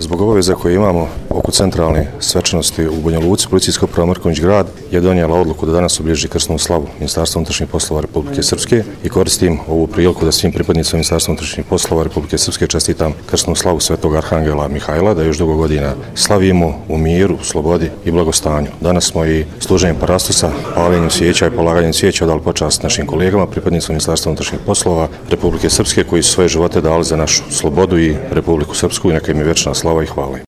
Zbog obaveza koje imamo oko centralne svečanosti u Banja Luci, Policijska uprava Mrkonjić Grad je donijela odluku da danas obilježi krsnu slavu Ministarstva unutrašnjih poslova Republike Srpske i koristim ovu priliku da svim pripadnicima Ministarstva unutrašnjih poslova Republike Srpske čestitam krsnu slavu Svetog Arhangela Mihajla, da još dugo godina slavimo u miru, slobodi i blagostanju. Danas smo i služenjem parastosa, paljenjem svijeća i polaganjem svijeća dali počast našim kolegama, pripadnicima Ministarstva unutrašnjih poslova Republike Srpske koji su svoje živote dali za našu slobodu i Republiku Srpsku i neka im je vječna slava i hvala.